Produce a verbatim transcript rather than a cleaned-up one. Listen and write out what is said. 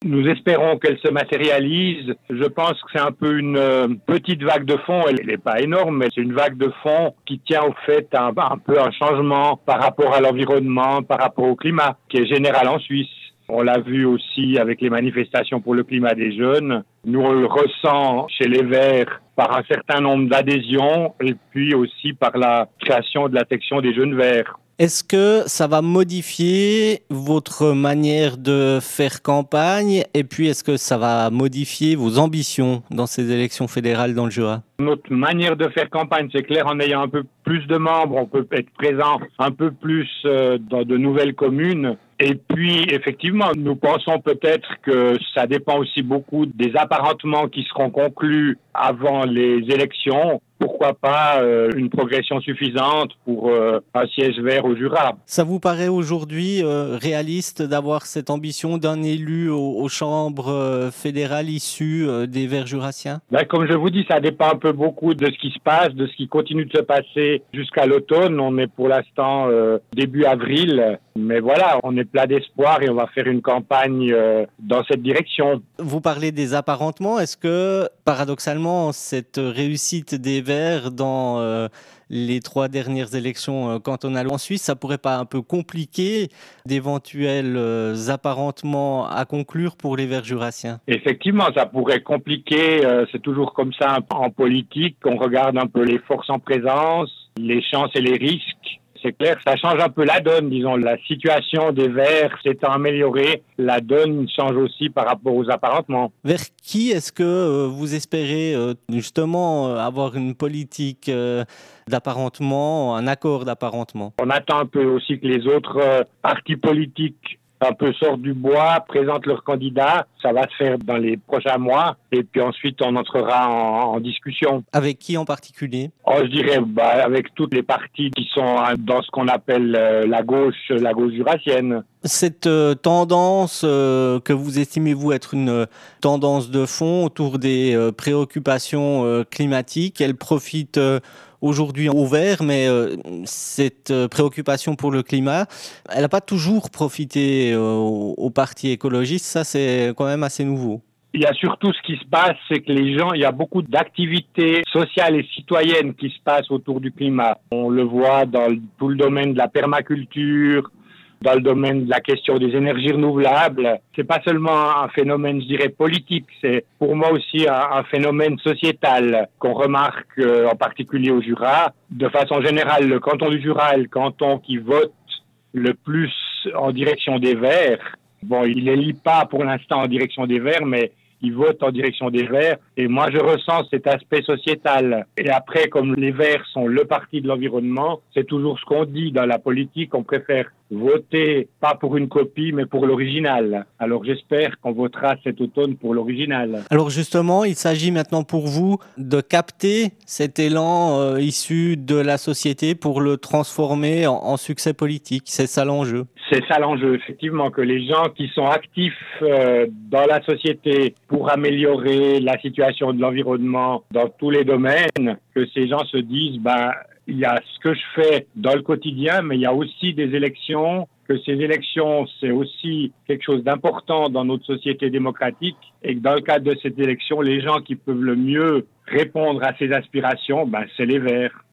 Nous espérons qu'elle se matérialise. Je pense que c'est un peu une euh, petite vague de fond. Elle n'est pas énorme, mais c'est une vague de fond qui tient au fait un, un peu un changement par rapport à l'environnement, par rapport au climat, qui est général en Suisse. On l'a vu aussi avec les manifestations pour le climat des jeunes. Nous, on le ressent chez les Verts par un certain nombre d'adhésions et puis aussi par la création de la section des jeunes Verts. Est-ce que ça va modifier votre manière de faire campagne et puis est-ce que ça va modifier vos ambitions dans ces élections fédérales dans le Jura ? Notre manière de faire campagne, c'est clair, en ayant un peu plus de membres, on peut être présent un peu plus euh, dans de nouvelles communes. Et puis, effectivement, nous pensons peut-être que ça dépend aussi beaucoup des apparentements qui seront conclus avant les élections. Pourquoi pas euh, une progression suffisante pour euh, un siège vert au Jura. Ça vous paraît aujourd'hui euh, réaliste d'avoir cette ambition d'un élu aux, aux chambres euh, fédérales issu euh, des Verts jurassiens ? Ben, comme je vous dis, ça dépend un peu beaucoup de ce qui se passe, de ce qui continue de se passer jusqu'à l'automne. On est pour l'instant euh, début avril, mais voilà, on est plein d'espoir et on va faire une campagne euh, dans cette direction. Vous parlez des apparentements. Est-ce que, paradoxalement, cette réussite des Verts dans euh, les trois dernières élections euh, cantonales en Suisse, ça pourrait pas un peu compliquer d'éventuels euh, apparentements à conclure pour les Verts jurassiens ? Effectivement, ça pourrait compliquer. Euh, c'est toujours comme ça en politique. On regarde un peu les forces en présence, les chances et les risques. C'est clair, ça change un peu la donne, disons. La situation des Verts s'étant améliorée, la donne change aussi par rapport aux apparentements. Vers qui est-ce que euh, vous espérez euh, justement euh, avoir une politique euh, d'apparentement, un accord d'apparentement ? On attend un peu aussi que les autres euh, partis politiques un peu sortent du bois, présentent leurs candidats. Ça va se faire dans les prochains mois. Et puis ensuite, on entrera en, en discussion. Avec qui en particulier ? Oh, je dirais bah, avec toutes les partis qui sont dans ce qu'on appelle euh, la gauche, la gauche jurassienne. Cette euh, tendance euh, que vous estimez vous être une euh, tendance de fond autour des euh, préoccupations euh, climatiques, elle profite euh, aujourd'hui aux Verts, mais euh, cette euh, préoccupation pour le climat, elle n'a pas toujours profité euh, aux, aux partis écologistes. Ça, c'est quand même assez nouveau. Il y a surtout ce qui se passe, c'est que les gens, il y a beaucoup d'activités sociales et citoyennes qui se passent autour du climat. On le voit dans tout le domaine de la permaculture, dans le domaine de la question des énergies renouvelables. C'est pas seulement un phénomène, je dirais, politique, c'est pour moi aussi un, un phénomène sociétal qu'on remarque euh, en particulier au Jura. De façon générale, le canton du Jura est le canton qui vote le plus en direction des Verts. Bon, il élit pas pour l'instant en direction des Verts, mais il vote en direction des Verts. Et moi, je ressens cet aspect sociétal. Et après, comme les Verts sont le parti de l'environnement, c'est toujours ce qu'on dit dans la politique. On préfère voter pas pour une copie, mais pour l'original. Alors j'espère qu'on votera cet automne pour l'original. Alors justement, il s'agit maintenant pour vous de capter cet élan euh, issu de la société pour le transformer en, en succès politique. C'est ça l'enjeu. C'est ça l'enjeu, effectivement, que les gens qui sont actifs euh, dans la société pour améliorer la situation de l'environnement dans tous les domaines, que ces gens se disent, ben, il y a ce que je fais dans le quotidien, mais il y a aussi des élections, que ces élections, c'est aussi quelque chose d'important dans notre société démocratique et que dans le cadre de cette élection, les gens qui peuvent le mieux répondre à ces aspirations, ben, c'est les Verts.